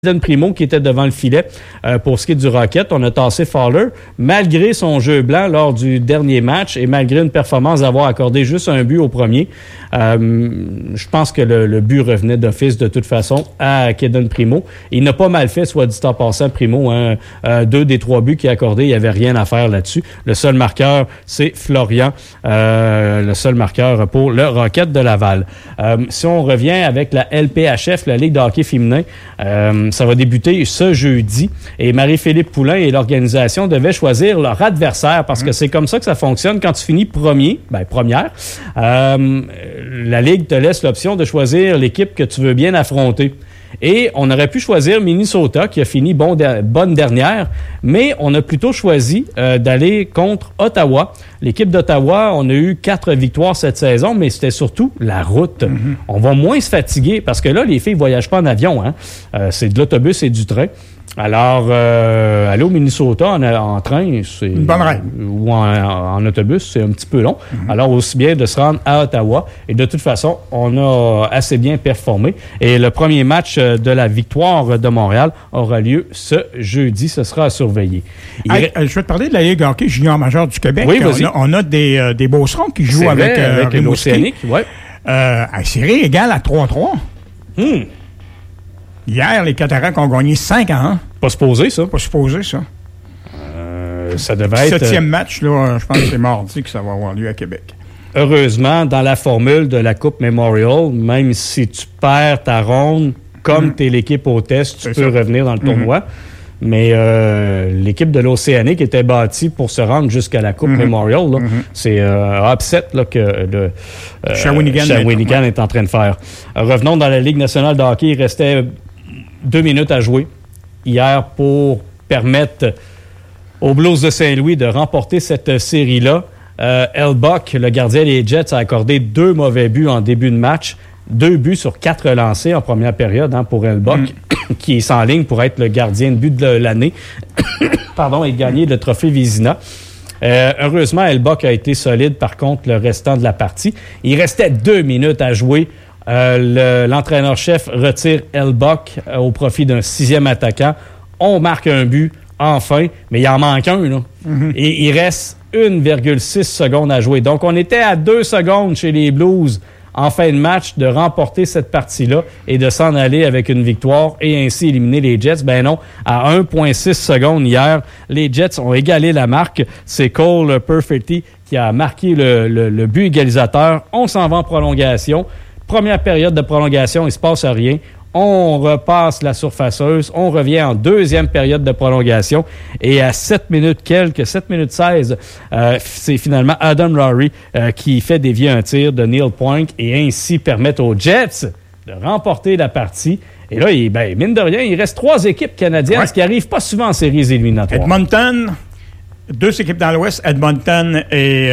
Caden Primo qui était devant le filet pour ce qui est du Rocket. On a tassé Fowler. Malgré son jeu blanc lors du dernier match et malgré une performance d'avoir accordé juste un but au premier, je pense que le but revenait d'office de toute façon à Caden Primo. Il n'a pas mal fait, soit dit en passant, Primo. 2 des 3 buts qu'il a accordés, il n'y avait rien à faire là-dessus. Le seul marqueur, c'est Florian, le seul marqueur pour le Rocket de Laval. Si on revient avec la LPHF, la Ligue de hockey féminin, ça va débuter ce jeudi et Marie-Philippe Poulain et l'organisation devaient choisir leur adversaire parce que c'est comme ça que ça fonctionne. Quand tu finis première, la Ligue te laisse l'option de choisir l'équipe que tu veux bien affronter. Et on aurait pu choisir Minnesota, qui a fini bonne dernière, mais on a plutôt choisi d'aller contre Ottawa. L'équipe d'Ottawa, on a eu 4 victoires cette saison, mais c'était surtout la route. Mm-hmm. On va moins se fatiguer, parce que là, les filles ne voyagent pas en avion. C'est de l'autobus et du train. Alors, aller au Minnesota en train, c'est... une bonne règle. Ou en autobus, c'est un petit peu long. Mm-hmm. Alors, aussi bien de se rendre à Ottawa. Et de toute façon, on a assez bien performé. Et le premier match de la victoire de Montréal aura lieu ce jeudi. Ce sera à surveiller. Je vais te parler de la Ligue hockey junior majeure du Québec. Oui, vas-y. On a des Beaucerons qui jouent avec l'Océanique. Ouais. À série égale à 3-3. Hier, les Cataractes ont gagné 5-1. Pas supposé, ça. Pas supposé, ça. Ça devrait être... 7e match, là, je pense que c'est mardi que ça va avoir lieu à Québec. Heureusement, dans la formule de la Coupe Memorial, même si tu perds ta ronde, comme tu es l'équipe hôtesse, tu peux revenir dans le tournoi. Mais l'équipe de l'Océanique était bâtie pour se rendre jusqu'à la Coupe Memorial. Là. C'est upset là, que Shawinigan est en train de faire. Revenons dans la Ligue nationale de hockey. Il restait 2 minutes à jouer hier pour permettre aux Blues de Saint-Louis de remporter cette série-là. Elbuck, le gardien des Jets, a accordé 2 mauvais buts en début de match. 2 buts sur 4 lancés en première période pour Elbuck, qui est en ligne pour être le gardien de but de l'année et gagner le trophée Vézina. Heureusement, Elbuck a été solide, par contre, le restant de la partie. Il restait 2 minutes à jouer. L'entraîneur-chef retire Elbuck au profit d'un 6e attaquant. On marque un but, enfin, mais il en manque un. Là. Et il reste 1,6 secondes à jouer. Donc, on était à 2 secondes chez les Blues en fin de match de remporter cette partie-là et de s'en aller avec une victoire et ainsi éliminer les Jets. Ben non, à 1,6 secondes hier, les Jets ont égalé la marque. C'est Cole Perfetti qui a marqué le but égalisateur. On s'en va en prolongation. Première période de prolongation, il ne se passe rien. On repasse la surfaceuse. On revient en 2e période de prolongation. Et à 7 minutes 16, c'est finalement Adam Lowry qui fait dévier un tir de Neil Point et ainsi permettre aux Jets de remporter la partie. Et là, mine de rien, il reste 3 équipes canadiennes, ce qui n'arrive pas souvent en séries éliminatoires. Edmonton, 2 équipes dans l'Ouest, Edmonton et...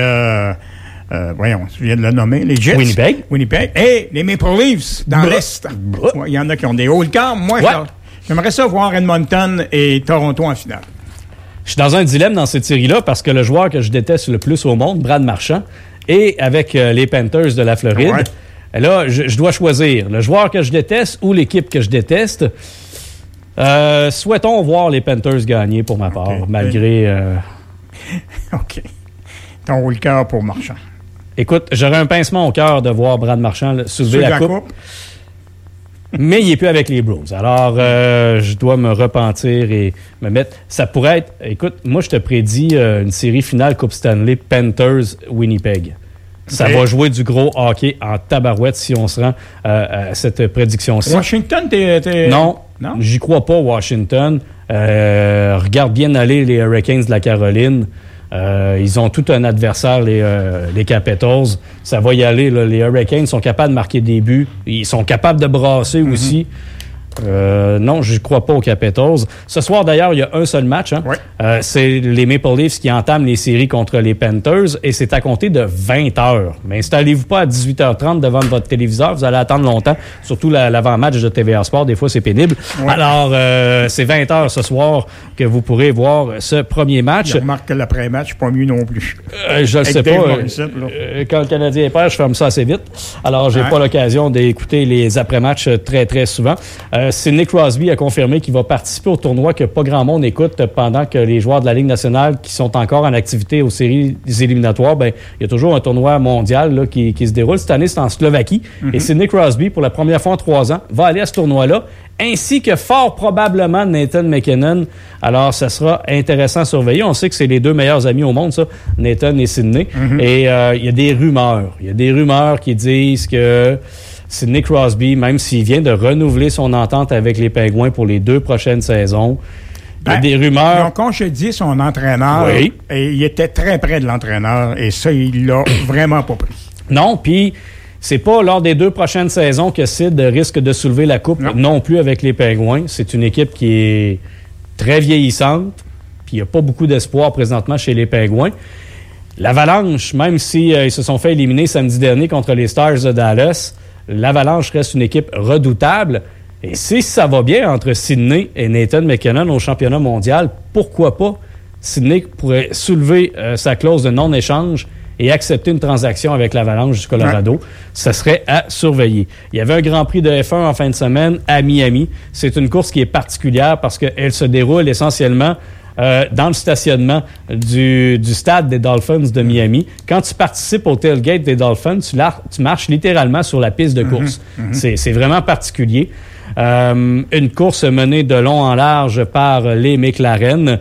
je viens de le nommer, les Jets. Winnipeg. Et les Maple Leafs dans l'Est. Il y en a qui ont des hauts le quart. Moi, j'aimerais ça voir Edmonton et Toronto en finale. Je suis dans un dilemme dans cette série-là parce que le joueur que je déteste le plus au monde, Brad Marchand, est avec les Panthers de la Floride. Ouais. Et là, je dois choisir le joueur que je déteste ou l'équipe que je déteste. Souhaitons voir les Panthers gagner pour ma part, malgré... OK. Ton haut le cœur pour Marchand. Écoute, j'aurais un pincement au cœur de voir Brad Marchand soulever la coupe. Mais il n'est plus avec les Blues. Alors, je dois me repentir et me mettre... Ça pourrait être... Écoute, moi, je te prédis une série finale Coupe Stanley Panthers-Winnipeg. Ça va jouer du gros hockey en tabarouette si on se rend à cette prédiction-ci. Washington, t'es... Non, j'y crois pas, Washington. Regarde bien aller les Hurricanes de la Caroline. Ils ont tout un adversaire, les Capitals. Ça va y aller. Là. Les Hurricanes sont capables de marquer des buts. Ils sont capables de brasser aussi. Non, je ne crois pas aux Capitals. Ce soir, d'ailleurs, il y a un seul match. C'est les Maple Leafs qui entament les séries contre les Panthers et c'est à compter de 20 heures. Mais installez-vous pas à 18h30 devant votre téléviseur. Vous allez attendre longtemps. Surtout l'avant-match de TVA Sport. Des fois, c'est pénible. Alors, c'est 20 heures ce soir que vous pourrez voir ce premier match. Je remarque que l'après-match, pas mieux non plus. Je ne sais pas. Quand le Canadien perd, je ferme ça assez vite. Alors, j'ai pas l'occasion d'écouter les après-matchs très, très souvent. Sidney Crosby a confirmé qu'il va participer au tournoi que pas grand monde écoute pendant que les joueurs de la Ligue nationale qui sont encore en activité aux séries éliminatoires, il y a toujours un tournoi mondial là, qui se déroule. Cette année, c'est en Slovaquie. Et Sidney Crosby, pour la première fois en 3 ans, va aller à ce tournoi-là, ainsi que fort probablement Nathan MacKinnon. Alors, ça sera intéressant à surveiller. On sait que c'est les 2 meilleurs amis au monde, ça, Nathan et Sidney. Et il y a des rumeurs. Il y a des rumeurs qui disent que Sidney Crosby, même s'il vient de renouveler son entente avec les Pingouins pour les 2 prochaines saisons, il y a des rumeurs. Donc, quand je dis son entraîneur, et il était très près de l'entraîneur, et ça, il l'a vraiment pas pris. Non, puis c'est pas lors des 2 prochaines saisons que Sid risque de soulever la coupe non plus avec les Pingouins. C'est une équipe qui est très vieillissante, puis il n'y a pas beaucoup d'espoir présentement chez les Pingouins. L'Avalanche, même s'ils se sont fait éliminer samedi dernier contre les Stars de Dallas, l'Avalanche reste une équipe redoutable. Et si ça va bien entre Sidney et Nathan MacKinnon au championnat mondial, pourquoi pas Sidney pourrait soulever sa clause de non-échange et accepter une transaction avec l'Avalanche du Colorado. Ça serait à surveiller. Il y avait un Grand Prix de F1 en fin de semaine à Miami. C'est une course qui est particulière parce qu'elle se déroule essentiellement dans le stationnement du stade des Dolphins de Miami. Quand tu participes au tailgate des Dolphins, tu marches littéralement sur la piste de course. C'est vraiment particulier. Une course menée de long en large par les McLaren.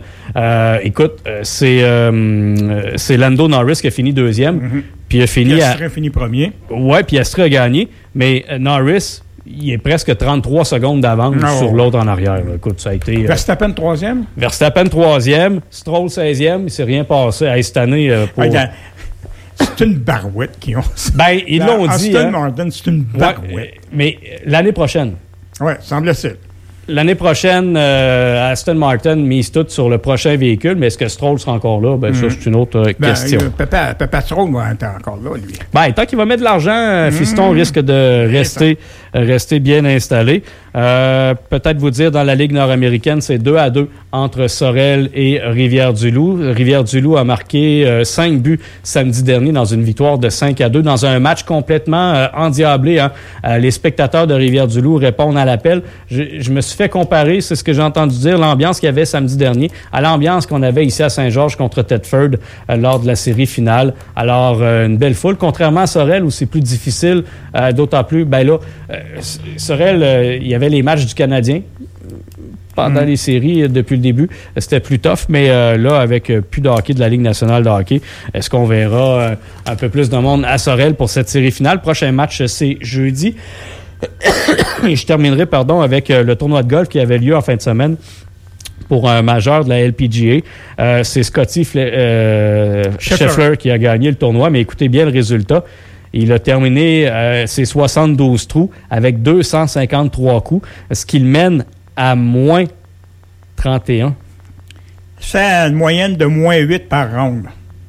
C'est Lando Norris qui a fini 2e. Puis il a fini Piastri a fini premier. Ouais, Piastri a gagné. Mais Norris, il est presque 33 secondes d'avance sur l'autre en arrière. Là. Écoute, ça a été... Verstappen 3e? Verstappen 3e. Stroll 16e. Il ne s'est rien passé cette année pour... C'est une barouette qu'ils ont. Ils l'ont dit. Aston Martin, c'est une barouette. Mais l'année prochaine... Oui, semble-t-il. L'année prochaine, Aston Martin mise tout sur le prochain véhicule, mais est-ce que Stroll sera encore là? Ça, c'est une autre question. Papa Stroll va être encore là, lui. Tant qu'il va mettre de l'argent, Fiston risque de rester bien installé. Peut-être vous dire, dans la Ligue nord-américaine, c'est 2-2 entre Sorel et Rivière-du-Loup. Rivière-du-Loup a marqué 5 buts samedi dernier dans une victoire de 5-2 dans un match complètement endiablé. Les spectateurs de Rivière-du-Loup répondent à l'appel. Je me suis fait comparer, c'est ce que j'ai entendu dire, l'ambiance qu'il y avait samedi dernier à l'ambiance qu'on avait ici à Saint-Georges contre Thetford lors de la série finale. Alors, une belle foule, contrairement à Sorel où c'est plus difficile, d'autant plus, Sorel, il y avait les matchs du Canadien pendant les séries depuis le début. C'était plus tough, mais là, avec plus de hockey de la Ligue nationale de hockey, est-ce qu'on verra un peu plus de monde à Sorel pour cette série finale? Prochain match, c'est jeudi. Et je terminerai, avec le tournoi de golf qui avait lieu en fin de semaine pour un majeur de la LPGA. C'est Scotty Scheffler qui a gagné le tournoi, mais écoutez bien le résultat. Il a terminé ses 72 trous avec 253 coups, ce qui le mène à moins 31. C'est une moyenne de moins 8 par ronde.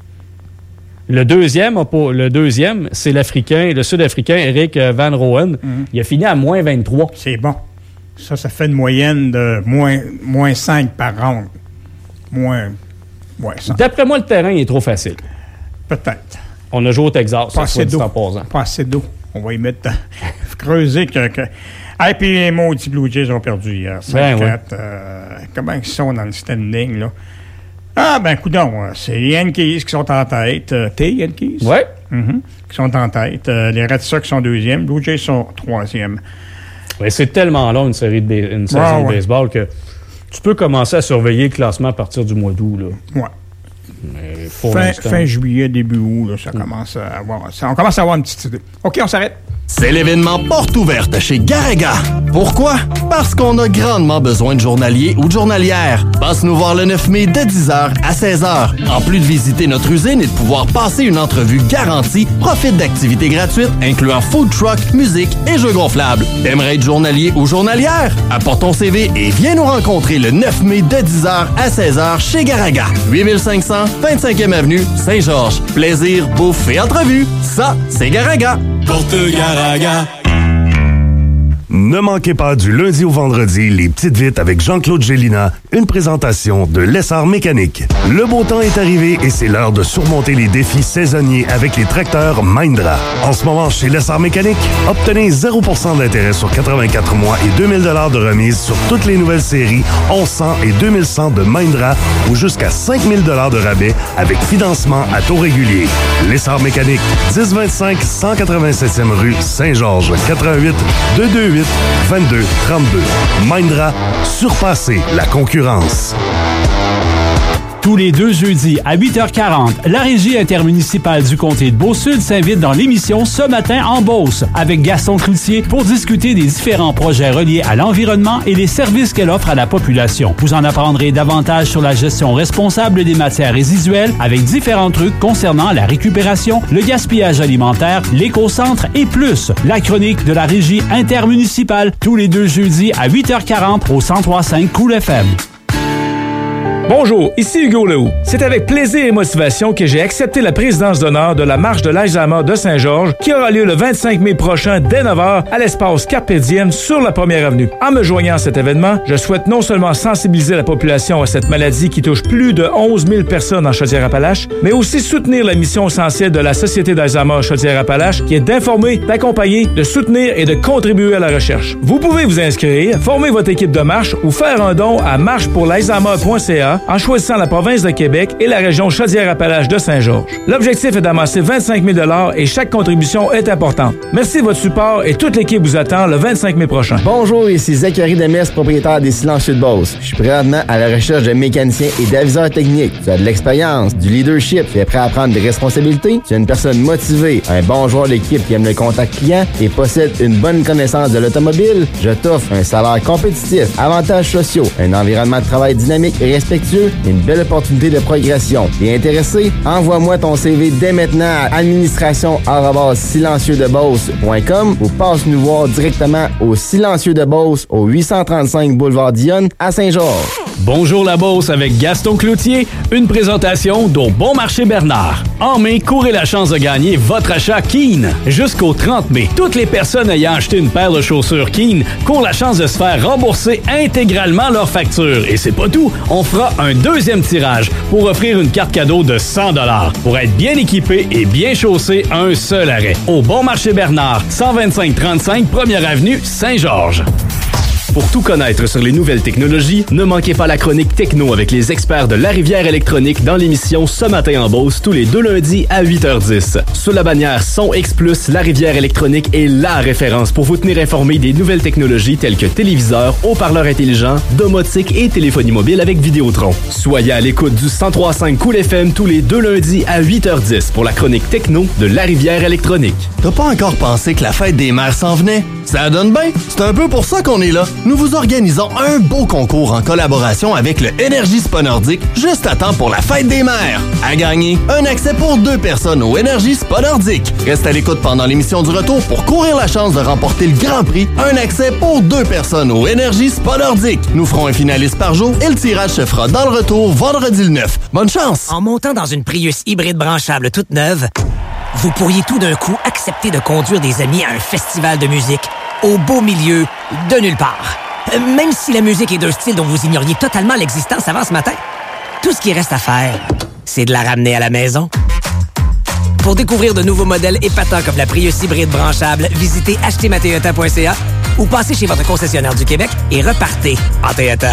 Le deuxième, c'est le Sud-Africain Eric Van Roen. Il a fini à moins 23. C'est bon. Ça fait une moyenne de moins 5 par ronde. Moins 5. D'après moi, le terrain est trop facile. Peut-être. On a joué au Texas. Pas assez d'eau. On va y mettre... creuser que... Ah, puis les maudits Blue Jays ont perdu hier. 5-4. Comment ils sont dans le standing, là? Coudonc, c'est les Yankees qui sont en tête. Tes Yankees? Oui. Qui sont en tête. Les Red Sox sont 2e. Blue Jays sont 3e. Ouais, c'est tellement long, une saison de baseball, que tu peux commencer à surveiller le classement à partir du mois d'août. Là. Ouais. Fin juillet, début août, là, on commence à avoir une petite idée. OK, on s'arrête. C'est l'événement porte ouverte chez Garaga. Pourquoi? Parce qu'on a grandement besoin de journaliers ou de journalières. Passe nous voir le 9 mai de 10h à 16h. En plus de visiter notre usine et de pouvoir passer une entrevue garantie, profite d'activités gratuites incluant food truck, musique et jeux gonflables. T'aimerais être journalier ou journalière? Apporte ton CV et viens nous rencontrer le 9 mai de 10h à 16h chez Garaga. 8500 25e avenue, Saint-Georges. Plaisir, bouffe et entrevue. Ça, c'est Garaga. Porte Garaga. Ne manquez pas du lundi au vendredi les petites vites avec Jean-Claude Gélina Une présentation de Lessard Mécanique. Le beau temps est arrivé et c'est l'heure de surmonter les défis saisonniers avec les tracteurs Mahindra. En ce moment, chez Lessard Mécanique, obtenez 0% d'intérêt sur 84 mois et 2000 $ de remise sur toutes les nouvelles séries 1100 et 2100 de Mahindra ou jusqu'à 5000 $ de rabais avec financement à taux régulier. Lessard Mécanique, 1025 187e rue Saint-Georges, 88 228 22 32. Mahindra, surpassez la concurrence. Tous les 2 jeudis à 8h40, la Régie intermunicipale du comté de Beauce-Sud s'invite dans l'émission Ce matin en Beauce avec Gaston Cloutier pour discuter des différents projets reliés à l'environnement et les services qu'elle offre à la population. Vous en apprendrez davantage sur la gestion responsable des matières résiduelles avec différents trucs concernant la récupération, le gaspillage alimentaire, l'éco-centre et plus. La chronique de la Régie intermunicipale tous les 2 jeudis à 8h40 au 103.5 Cool FM. Bonjour, ici Hugo Lehoux. C'est avec plaisir et motivation que j'ai accepté la présidence d'honneur de la marche de l'Alzheimer de Saint-Georges qui aura lieu le 25 mai prochain dès 9h à l'espace Carpe Diem sur la 1er avenue. En me joignant à cet événement, je souhaite non seulement sensibiliser la population à cette maladie qui touche plus de 11 000 personnes en Chaudière-Appalaches, mais aussi soutenir la mission essentielle de la Société d'Alzheimer Chaudière-Appalaches qui est d'informer, d'accompagner, de soutenir et de contribuer à la recherche. Vous pouvez vous inscrire, former votre équipe de marche ou faire un don à marchepourlalzheimer.ca en choisissant la province de Québec et la région Chaudière-Appalaches de Saint-Georges. L'objectif est d'amasser 25 000 $ et chaque contribution est importante. Merci de votre support et toute l'équipe vous attend le 25 mai prochain. Bonjour, ici Zachary Demers, propriétaire des Silencieux de Beauce. Je suis présentement à la recherche de mécaniciens et d'aviseurs techniques. Tu as de l'expérience, du leadership, tu es prêt à prendre des responsabilités, tu es une personne motivée, un bon joueur d'équipe qui aime le contact client et possède une bonne connaissance de l'automobile. Je t'offre un salaire compétitif, avantages sociaux, un environnement de travail dynamique et respectueux, une belle opportunité de progression. T'es intéressé? Envoie-moi ton CV dès maintenant à administration@silencieusdebeauce.com ou passe nous voir directement au Silencieux de Beauce au 835 boulevard Dionne à Saint-Georges. Bonjour la Beauce avec Gaston Cloutier, une présentation d'Au Bon Marché Bernard. En mai, courez la chance de gagner votre achat Keen. Jusqu'au 30 mai, toutes les personnes ayant acheté une paire de chaussures Keen courent la chance de se faire rembourser intégralement leur facture. Et c'est pas tout, on fera un deuxième tirage pour offrir une carte cadeau de 100 $ pour être bien équipé et bien chaussé à un seul arrêt. Au Bon Marché Bernard, 125-35 1er Avenue, Saint-Georges. Pour tout connaître sur les nouvelles technologies, ne manquez pas la chronique techno avec les experts de Larivière Électronique dans l'émission Ce matin en Beauce tous les 2 lundis à 8h10. Sous la bannière Son X+, Larivière Électronique est la référence pour vous tenir informé des nouvelles technologies telles que téléviseurs, haut-parleurs intelligents, domotique et téléphonie mobile avec Vidéotron. Soyez à l'écoute du 103.5 Cool FM tous les 2 lundis à 8h10 pour la chronique techno de Larivière Électronique. T'as pas encore pensé que la fête des mères s'en venait? Ça donne bien, c'est un peu pour ça qu'on est là. Nous vous organisons un beau concours en collaboration avec le Énergie Spa Nordique juste à temps pour la fête des mères. À gagner, un accès pour 2 personnes au Énergie Spa Nordique. Reste à l'écoute pendant l'émission du retour pour courir la chance de remporter le grand prix, un accès pour 2 personnes au Énergie Spa Nordique. Nous ferons un finaliste par jour et le tirage se fera dans le retour vendredi le 9. Bonne chance! En montant dans une Prius hybride branchable toute neuve, vous pourriez tout d'un coup accepter de conduire des amis à un festival de musique au beau milieu de nulle part. Même si la musique est d'un style dont vous ignoriez totalement l'existence avant ce matin, tout ce qui reste à faire, c'est de la ramener à la maison. Pour découvrir de nouveaux modèles épatants comme la Prius hybride branchable, visitez achetezmatoyota.ca ou passez chez votre concessionnaire du Québec et repartez en Toyota.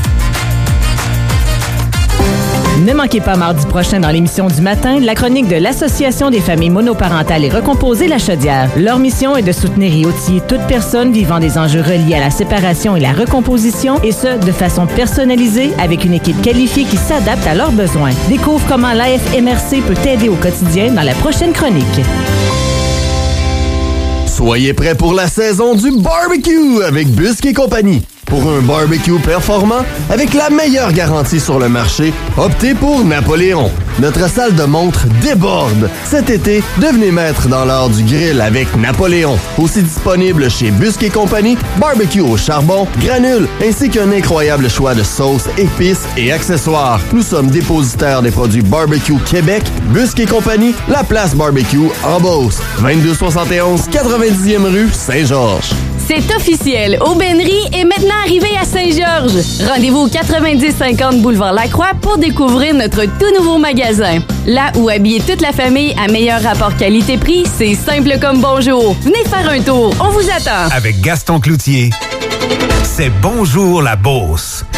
Ne manquez pas mardi prochain dans l'émission du matin la chronique de l'Association des familles monoparentales et recomposées La Chaudière. Leur mission est de soutenir et outiller toute personne vivant des enjeux reliés à la séparation et la recomposition, et ce, de façon personnalisée avec une équipe qualifiée qui s'adapte à leurs besoins. Découvre comment l'AFMRC peut t'aider au quotidien dans la prochaine chronique. Soyez prêts pour la saison du barbecue avec Busque et compagnie. Pour un barbecue performant, avec la meilleure garantie sur le marché, optez pour Napoléon. Notre salle de montre déborde. Cet été, devenez maître dans l'art du grill avec Napoléon. Aussi disponible chez Busque et compagnie, barbecue au charbon, granules, ainsi qu'un incroyable choix de sauces, épices et accessoires. Nous sommes dépositaires des produits Barbecue Québec, Busque et compagnie, la place barbecue en Beauce. 2271 90e rue Saint-Georges. C'est officiel, Aubainerie est maintenant arrivé à Saint-Georges. Rendez-vous au 9050 Boulevard Lacroix pour découvrir notre tout nouveau magasin. Là où habiller toute la famille à meilleur rapport qualité-prix, c'est simple comme bonjour. Venez faire un tour, on vous attend. Avec Gaston Cloutier, c'est Bonjour la Beauce.